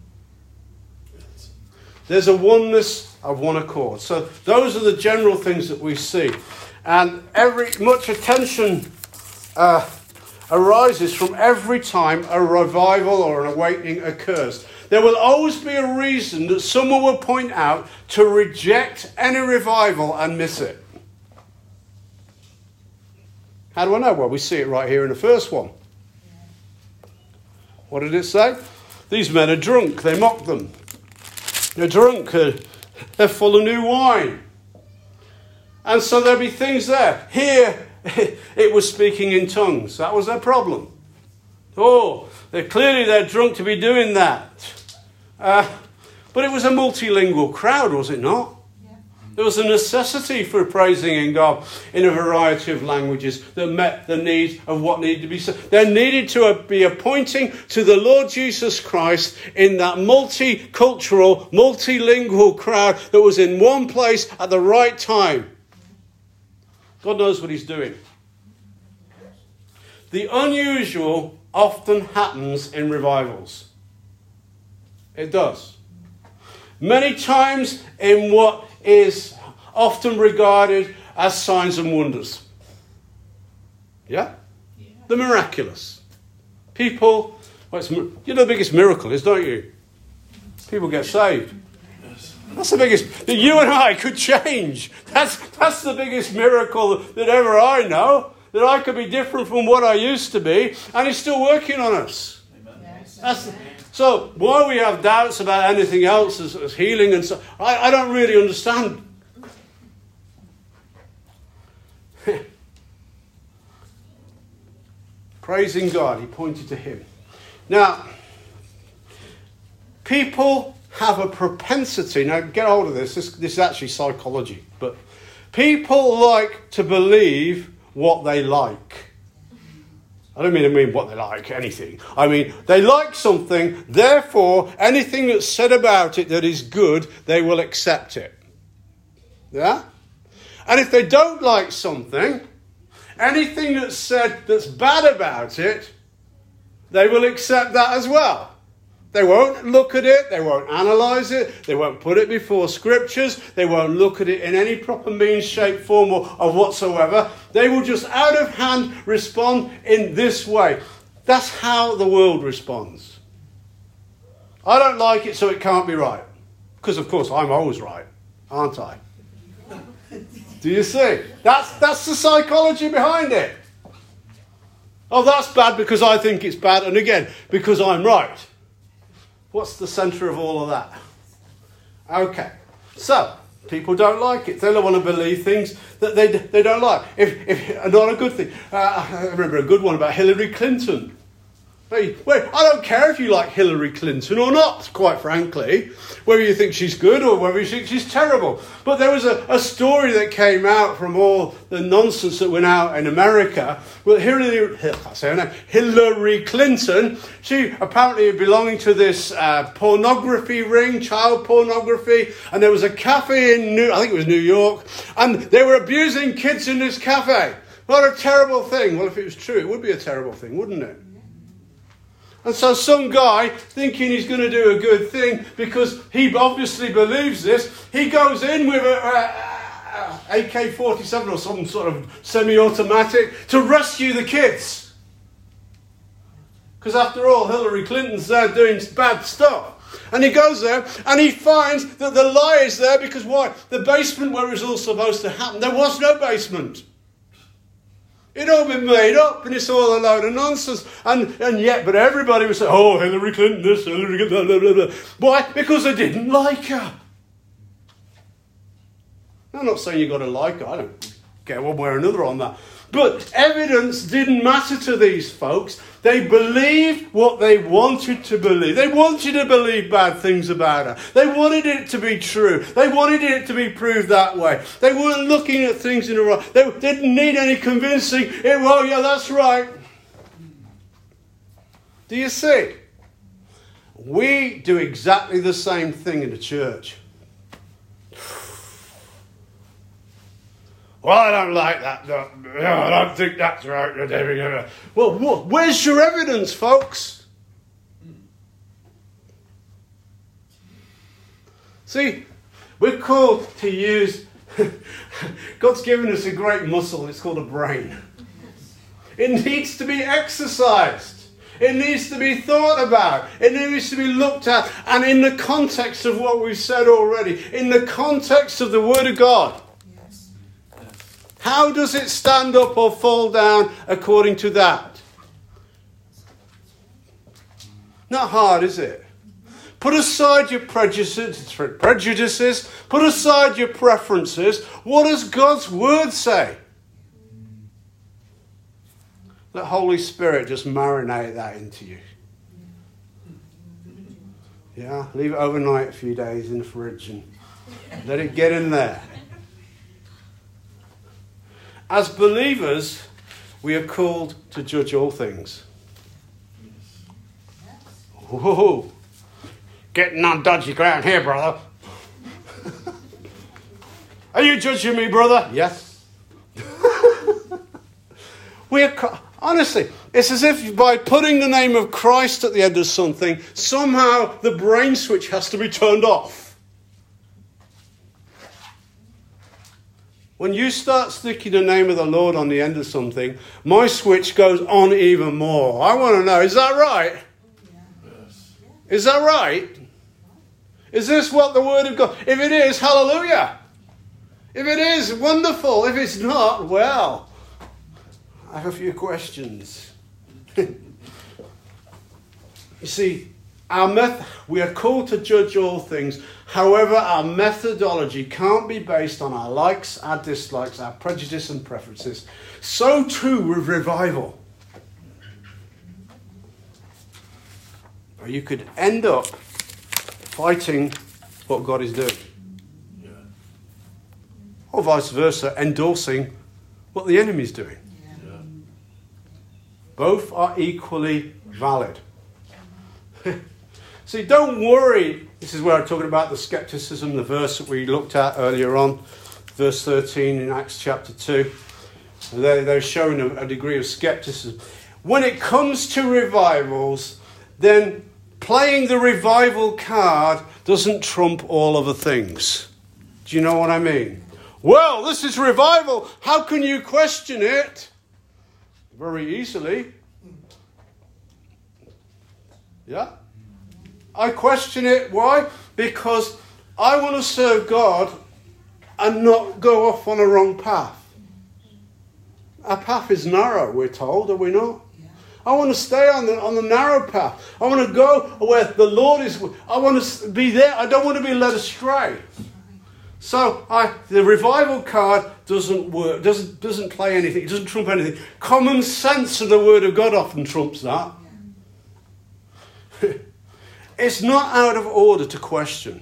There's a oneness of one accord. So those are the general things that we see. And every much attention uh, arises from every time a revival or an awakening occurs. There will always be a reason that someone will point out to reject any revival and miss it. How do I know? Well, we see it right here in the first one. What did it say? These men are drunk. They mock them. They're drunk. They're full of new wine. And so there'll be things there. Here, it was speaking in tongues. That was their problem. Oh, they're clearly they're drunk to be doing that. Uh, but it was a multilingual crowd, was it not? Yeah. There was a necessity for praising in God in a variety of languages that met the need of what needed to be said. There needed to be a pointing to the Lord Jesus Christ in that multicultural, multilingual crowd that was in one place at the right time. God knows what he's doing. The unusual often happens in revivals. It does. Many times in what is often regarded as signs and wonders. Yeah? Yeah. The miraculous. People, well, it's, you know the biggest miracle is, don't you? People get saved. Yes. That's the biggest, that you and I could change. That's, that's the biggest miracle that ever I know. That I could be different from what I used to be, and he's still working on us. Yes. That's, so why we have doubts about anything else as, as healing and so, I, I don't really understand. Praising God, he pointed to him. Now, people have a propensity, now get hold of this, this, this is actually psychology, but people like to believe what they like. I don't mean I mean what they like, anything. I mean, they like something, therefore, anything that's said about it that is good, they will accept it. Yeah? And if they don't like something, anything that's said that's bad about it, they will accept that as well. They won't look at it, they won't analyse it, they won't put it before scriptures, they won't look at it in any proper means, shape, form or, or whatsoever. They will just out of hand respond in this way. That's how the world responds. I don't like it, so it can't be right. Because of course I'm always right, aren't I? Do you see? That's, that's the psychology behind it. Oh, that's bad because I think it's bad, and again, because I'm right. What's the centre of all of that? Okay, so people don't like it. They don't want to believe things that they they don't like. If if not a good thing. Uh, I remember a good one about Hillary Clinton. Hey, wait, I don't care if you like Hillary Clinton or not, quite frankly, whether you think she's good or whether you think she's terrible. But there was a, a story that came out from all the nonsense that went out in America. Well, Hillary, I can't say her name, Hillary Clinton, she apparently belonging to this uh, pornography ring, child pornography, and there was a cafe in New, I think it was New York, and they were abusing kids in this cafe. What a terrible thing. Well, if it was true, it would be a terrible thing, wouldn't it? And so some guy, thinking he's going to do a good thing, because he obviously believes this, he goes in with a, a, a A K forty-seven or some sort of semi-automatic to rescue the kids. Because after all, Hillary Clinton's there doing bad stuff. And he goes there and he finds that the lie is there because why? The basement where it was all supposed to happen, there was no basement. It all been made up, and it's all a load of nonsense. And and yet, but everybody was saying, oh, Hillary Clinton this, Hillary Clinton, blah, blah, blah, blah. Why? Because they didn't like her. I'm not saying you've got to like her. I don't care one way or another on that. But evidence didn't matter to these folks. They believed what they wanted to believe. They wanted to believe bad things about her. They wanted it to be true. They wanted it to be proved that way. They weren't looking at things in a right. They didn't need any convincing. It, well, yeah, that's right. Do you see? We do exactly the same thing in the church. Well, I don't like that. No, I don't think that's right. Well, what? Where's your evidence, folks? See, we're called to use... God's given us a great muscle. It's called a brain. It needs to be exercised. It needs to be thought about. It needs to be looked at. And in the context of what we've said already, in the context of the Word of God, how does it stand up or fall down according to that? Not hard, is it? Put aside your prejudices, prejudices, put aside your preferences. What does God's Word say? Let Holy Spirit just marinate that into you. Yeah, leave it overnight a few days in the fridge and let it get in there. As believers, we are called to judge all things. Whoa, getting on dodgy ground here, brother. Are you judging me, brother? Yes. we are, honestly, it's as if by putting the name of Christ at the end of something, somehow the brain switch has to be turned off. When you start sticking the name of the Lord on the end of something, my switch goes on even more. I want to know, is that right? Yes. Is that right? Is this what the Word of God... If it is, hallelujah. If it is, wonderful. If it's not, well, I have a few questions. You see, our method, we are called to judge all things. However, our methodology can't be based on our likes, our dislikes, our prejudice and preferences. So too with revival. Or you could end up fighting what God is doing. Yeah. Or vice versa, endorsing what the enemy is doing. Yeah. Both are equally valid. See, don't worry. This is where I'm talking about the skepticism, the verse that we looked at earlier on, verse thirteen in Acts chapter two. They're, they're showing a, a degree of skepticism. When it comes to revivals, then playing the revival card doesn't trump all other things. Do you know what I mean? Well, this is revival. How can you question it? Very easily. Yeah? I question it. Why? Because I want to serve God and not go off on a wrong path. Our path is narrow, we're told, are we not? Yeah. I want to stay on the on the narrow path. I want to go where the Lord is. I want to be there. I don't want to be led astray. So I, the revival card doesn't work, doesn't doesn't play anything, it doesn't trump anything. Common sense of the Word of God often trumps that. It's not out of order to question.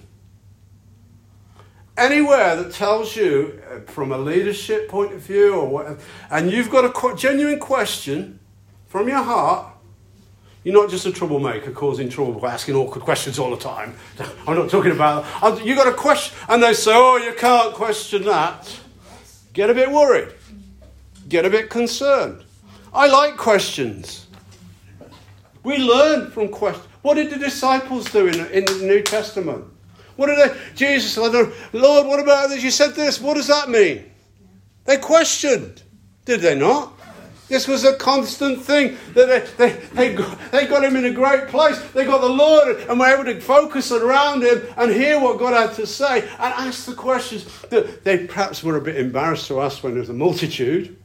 Anywhere that tells you, uh, from a leadership point of view, or whatever, and you've got a qu- genuine question from your heart, you're not just a troublemaker causing trouble by asking awkward questions all the time. I'm not talking about that. You've got a question, and they say, oh, you can't question that. Get a bit worried. Get a bit concerned. I like questions. We learn from questions. What did the disciples do in, in the New Testament? What did they? Jesus said, Lord, what about this? You said this. What does that mean? They questioned. Did they not? This was a constant thing. That they, they, they, got, they got him in a great place. They got the Lord and were able to focus around him and hear what God had to say and ask the questions that they perhaps were a bit embarrassed to ask when there was a multitude.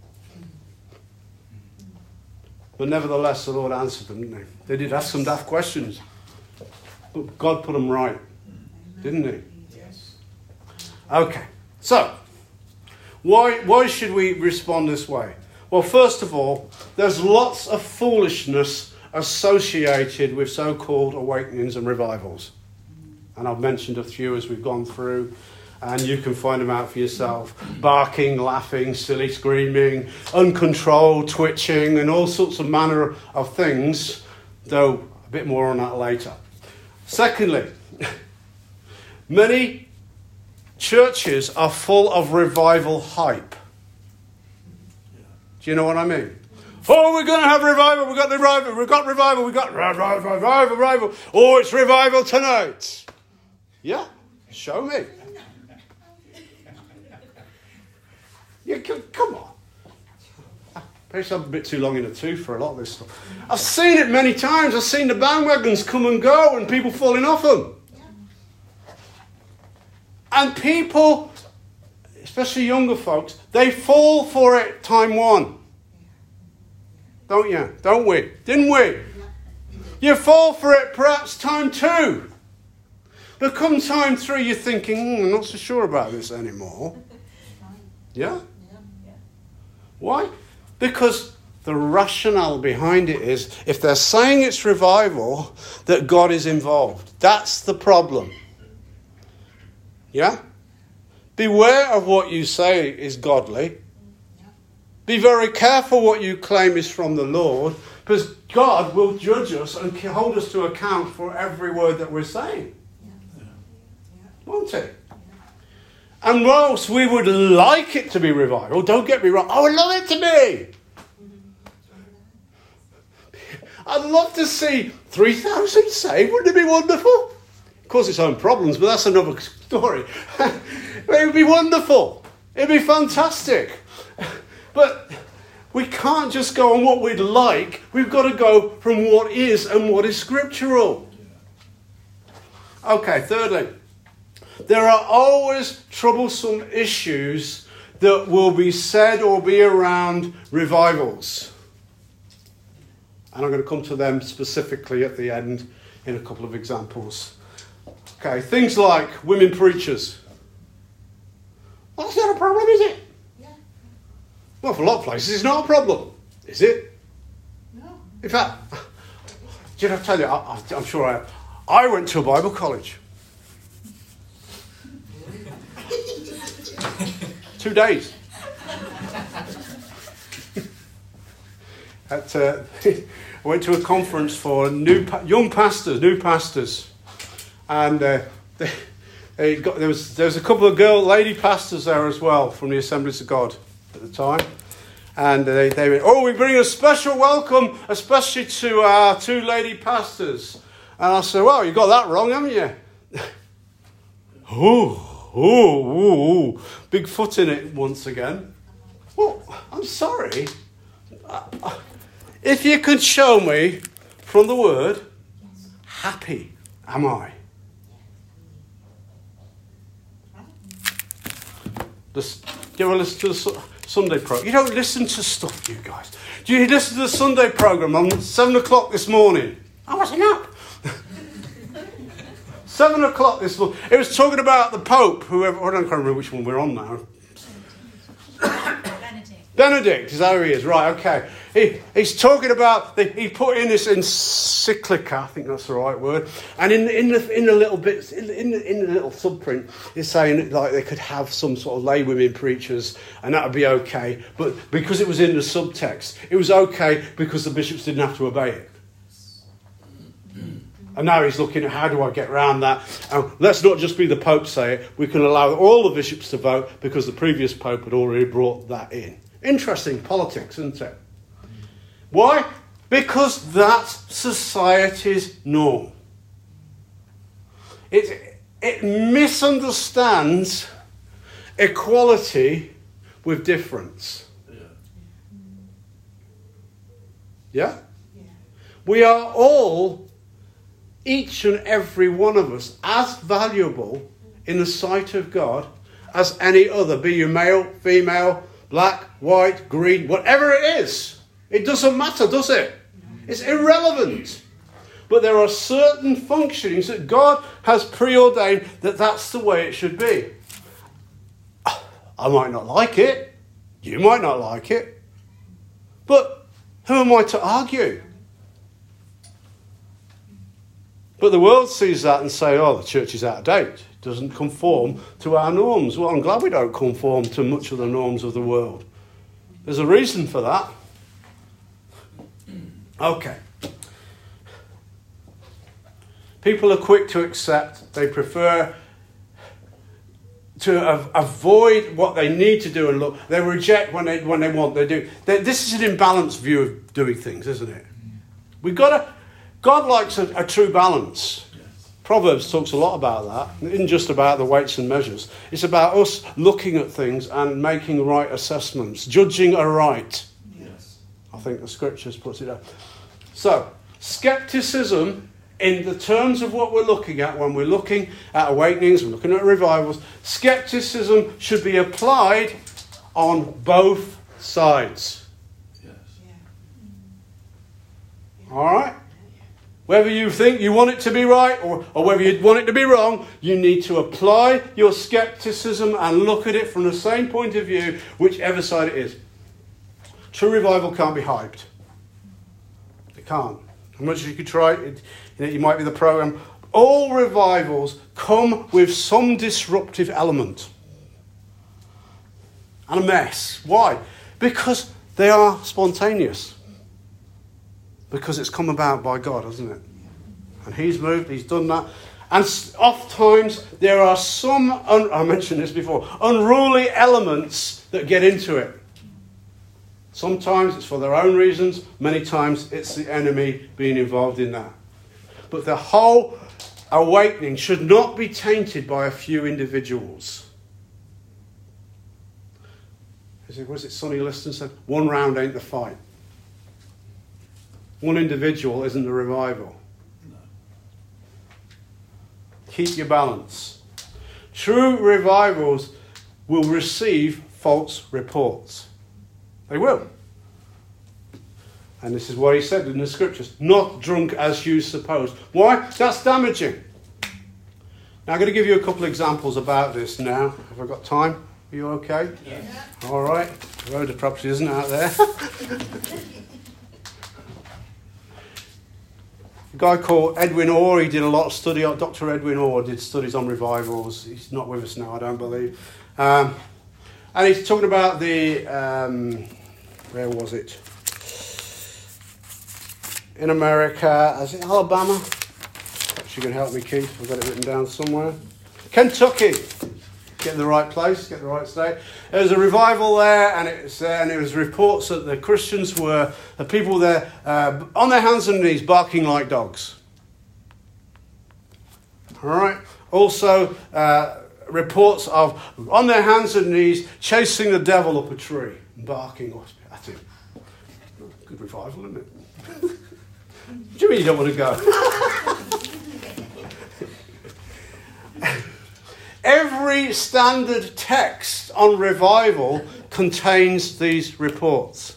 But nevertheless, the Lord answered them, didn't he? They did ask some daft questions. But God put them right, didn't he? Yes. Okay, so why, why should we respond this way? Well, first of all, there's lots of foolishness associated with so-called awakenings and revivals. And I've mentioned a few as we've gone through, and you can find them out for yourself. Barking, laughing, silly screaming, uncontrolled twitching, and all sorts of manner of things, though a bit more on that later. Secondly, many churches are full of revival hype. Do you know what I mean? Oh, we're going to have revival. We've got revival. We've got revival. We've got revival, revival, revival. Oh, it's revival tonight. Yeah, show me. Yeah, come on. Perhaps I'm a bit too long in the tooth for a lot of this stuff. I've seen it many times. I've seen the bandwagons come and go and people falling off them. And people, especially younger folks, they fall for it time one. Don't you? Don't we? Didn't we? You fall for it perhaps time two. But come time three, you're thinking, mm, I'm not so sure about this anymore. Yeah? Why? Because the rationale behind it is, if they're saying it's revival, that God is involved. That's the problem. Yeah? Beware of what you say is godly. Be very careful what you claim is from the Lord, because God will judge us and hold us to account for every word that we're saying. Won't he? And whilst we would like it to be revival, don't get me wrong, I would love it to be. I'd love to see three thousand saved. Wouldn't it be wonderful? Of course, its own problems, but that's another story. It would be wonderful. It would be fantastic. But we can't just go on what we'd like. We've got to go from what is and what is scriptural. Okay, thirdly, there are always troublesome issues that will be said or be around revivals. And I'm going to come to them specifically at the end in a couple of examples. Okay, things like women preachers. Well, that's not a problem, is it? Yeah. Well, for a lot of places, it's not a problem. Is it? No. In fact, did I tell you, I, I'm sure I have. I went to a Bible college. Two days. At, uh, I went to a conference for new young pastors, new pastors, and uh, they, they got, there was there was a couple of girl lady pastors there as well from the Assemblies of God at the time, and they they went, oh, we bring a special welcome, especially to our two lady pastors, and I said, well, you got that wrong, haven't you? oh. Oh, ooh, big foot in it once again. Well, I'm sorry. If you could show me from the word, happy am I. This, do you ever listen to the Sunday program? You don't listen to stuff, you guys. Do you listen to the Sunday program on seven o'clock this morning? I wasn't up. Seven o'clock this morning. It was talking about the Pope, whoever, I don't remember which one we're on now. Benedict. Benedict is how he is. Right, okay. He, he's talking about, the, he put in this encyclica, I think that's the right word, and in, in, the, in the little bits, in, in, the, in the little subprint, he's saying like they could have some sort of lay women preachers and that would be okay. But because it was in the subtext, it was okay because the bishops didn't have to obey it. And now he's looking at how do I get around that. And let's not just be the Pope say it. We can allow all the bishops to vote because the previous Pope had already brought that in. Interesting politics, isn't it? Why? Because that's society's norm. It, it misunderstands equality with difference. Yeah? Yeah? We are all, each and every one of us, as valuable in the sight of God as any other, be you male, female, black, white, green, whatever it is. It doesn't matter, does it? It's irrelevant. But there are certain functionings that God has preordained that that's the way it should be. I might not like it. You might not like it. But who am I to argue? But the world sees that and say, oh, the church is out of date. It doesn't conform to our norms. Well, I'm glad we don't conform to much of the norms of the world. There's a reason for that. Okay. People are quick to accept. They prefer to av- avoid what they need to do and look. They reject when they when they want. They do. They, this is an imbalanced view of doing things, isn't it? We've got to. God likes a, a true balance. Yes. Proverbs talks a lot about that. It isn't just about the weights and measures. It's about us looking at things and making right assessments, judging aright. Yes. I think the scriptures puts it up. So, skepticism in the terms of what we're looking at when we're looking at awakenings, we're looking at revivals, skepticism should be applied on both sides. Yes. Yeah. All right? Whether you think you want it to be right or, or whether you want it to be wrong, you need to apply your skepticism and look at it from the same point of view, whichever side it is. True revival can't be hyped. It can't. As much as you could try it, you know, you might be the program. All revivals come with some disruptive element. And a mess. Why? Because they are spontaneous. Because it's come about by God, hasn't it? And he's moved, he's done that. And oft times there are some, un- I mentioned this before, unruly elements that get into it. Sometimes it's for their own reasons. Many times it's the enemy being involved in that. But the whole awakening should not be tainted by a few individuals. Was it Sonny Liston said, one round ain't the fight. One individual isn't the revival. No. Keep your balance. True revivals will receive false reports. They will. And this is what he said in the scriptures. Not drunk as you suppose. Why? That's damaging. Now I'm going to give you a couple of examples about this now. Have I got time? Are you okay? Yeah. All right. The road of property isn't out there. A guy called Edwin Orr, he did a lot of study on, Doctor Edwin Orr did studies on revivals. He's not with us now, I don't believe. Um, and he's talking about the, um, where was it? In America, is it Alabama? Perhaps you can help me, Keith. I've got it written down somewhere. Kentucky. Get in the right place, get in the right state. There was a revival there, and it was, uh, and it was reports that the Christians were, the people there, uh, on their hands and knees, barking like dogs. All right. Also, uh, reports of on their hands and knees, chasing the devil up a tree, and barking at him. Good revival, isn't it? What do you mean you don't want to go? Every standard text on revival contains these reports.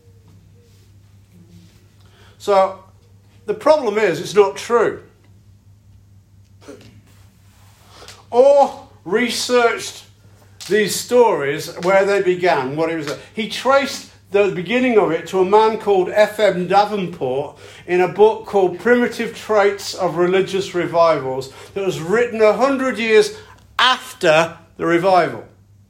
So the problem is it's not true. Or researched these stories, where they began, what it was. He traced the beginning of it to a man called F M Davenport in a book called Primitive Traits of Religious Revivals that was written a hundred years after the revival.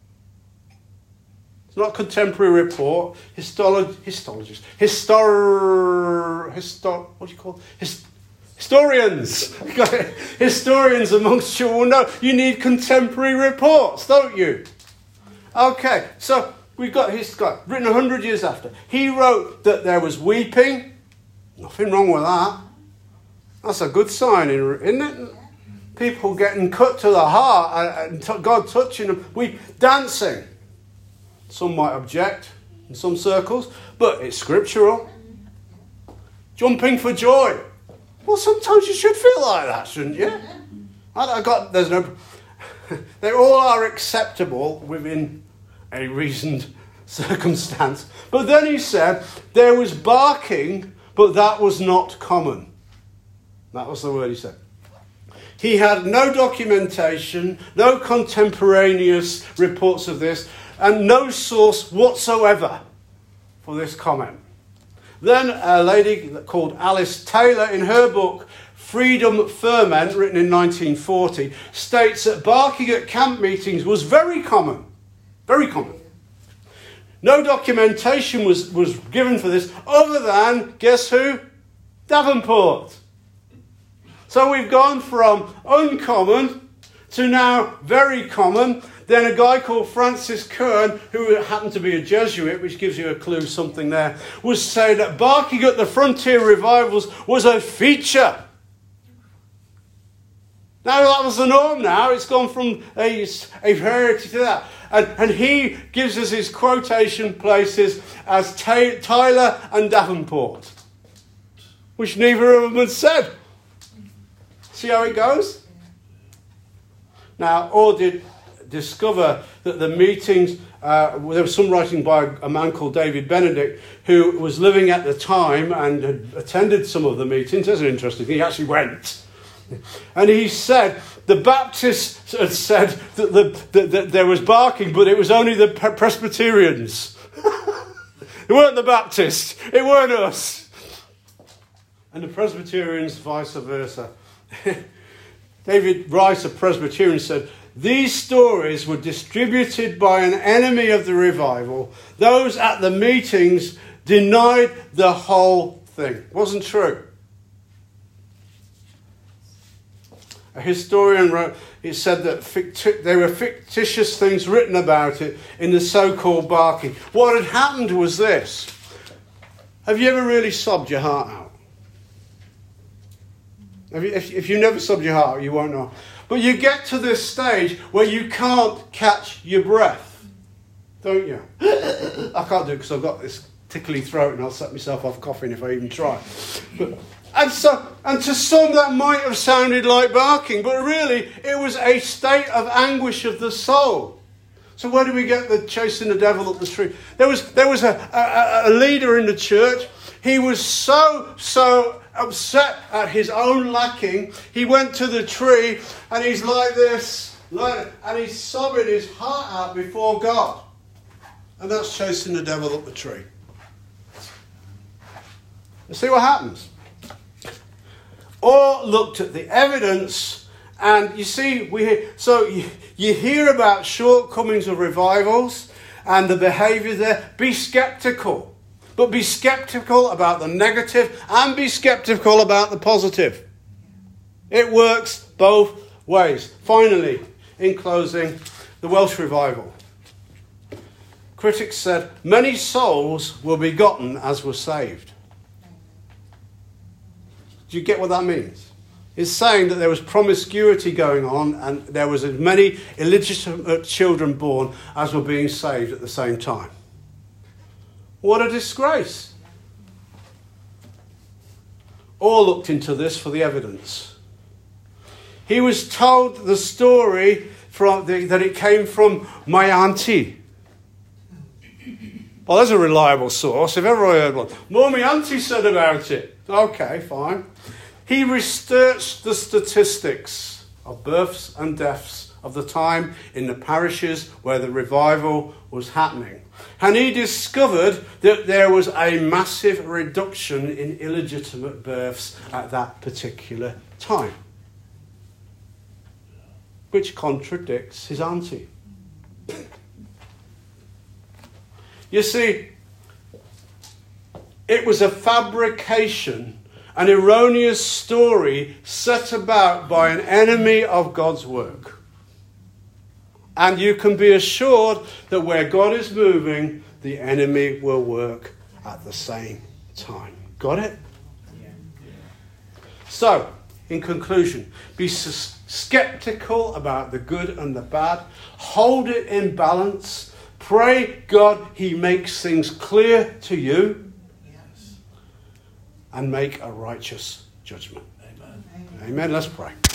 It's not a contemporary report. Histolo- histologists, histor, histor, what do you call it? Hist- historians, historians amongst you will know you need contemporary reports, don't you? Okay, so we've got his guy written a hundred years after. He wrote that there was weeping. Nothing wrong with that. That's a good sign, isn't it? People getting cut to the heart and God touching them. We dancing. Some might object in some circles, but it's scriptural. Jumping for joy. Well, sometimes you should feel like that, shouldn't you? I, I got there's no. They all are acceptable within a reasoned circumstance. But then he said there was barking, but that was not common. That was the word he said. He had no documentation, no contemporaneous reports of this, and no source whatsoever for this comment. Then a lady called Alice Taylor, in her book Freedom Ferment, written in nineteen forty, states that barking at camp meetings was very common. Very common. No documentation was, was given for this other than, guess who? Davenport. So we've gone from uncommon to now very common. Then a guy called Francis Kern, who happened to be a Jesuit, which gives you a clue something there, was saying that barking at the frontier revivals was a feature. Now that was the norm now. It's gone from a, a rarity to that. And, and he gives us his quotation places as Ta- Tyler and Davenport, which neither of them had said. See how it goes? Now, or did discover that the meetings, uh, there was some writing by a man called David Benedict, who was living at the time and had attended some of the meetings. That's interesting. He actually went. And he said the Baptists had said that, the, that, that there was barking, but it was only the Presbyterians. It weren't the Baptists. It weren't us. And the Presbyterians vice versa. David Rice, a Presbyterian, said, these stories were distributed by an enemy of the revival. Those at the meetings denied the whole thing. It wasn't true. A historian wrote, he said that ficti- there were fictitious things written about it in the so-called barking. What had happened was this. Have you ever really sobbed your heart out? If you, if, if you never sobbed your heart out, you won't know. But you get to this stage where you can't catch your breath, don't you? I can't do it because I've got this tickly throat and I'll set myself off coughing if I even try. But, and, so, and to some that might have sounded like barking, but really it was a state of anguish of the soul. So where do we get the chasing the devil up the street? There was, there was a, a, a leader in the church. He was so, so upset at his own lacking. He went to the tree and he's like this, like, and he's sobbing his heart out before God. And that's chasing the devil up the tree. You see what happens? Or looked at the evidence, and you see, we hear, so you, you hear about shortcomings of revivals and the behaviour there. Be sceptical. But be sceptical about the negative and be sceptical about the positive. It works both ways. Finally, in closing, the Welsh revival. Critics said, many souls were begotten as were saved. Do you get what that means? It's saying that there was promiscuity going on and there was as many illegitimate children born as were being saved at the same time. What a disgrace. All looked into this for the evidence. He was told the story from the, that it came from my auntie. Well, there's a reliable source, if ever I heard one. More my auntie said about it. Okay, fine. He researched the statistics of births and deaths of the time in the parishes where the revival was happening. And he discovered that there was a massive reduction in illegitimate births at that particular time, which contradicts his auntie. You see, it was a fabrication, an erroneous story set about by an enemy of God's work. And you can be assured that where God is moving, the enemy will work at the same time. Got it? Yeah. So, in conclusion, be skeptical about the good and the bad. Hold it in balance. Pray God he makes things clear to you. Yes. And make a righteous judgment. Amen. Amen. Amen. Let's pray.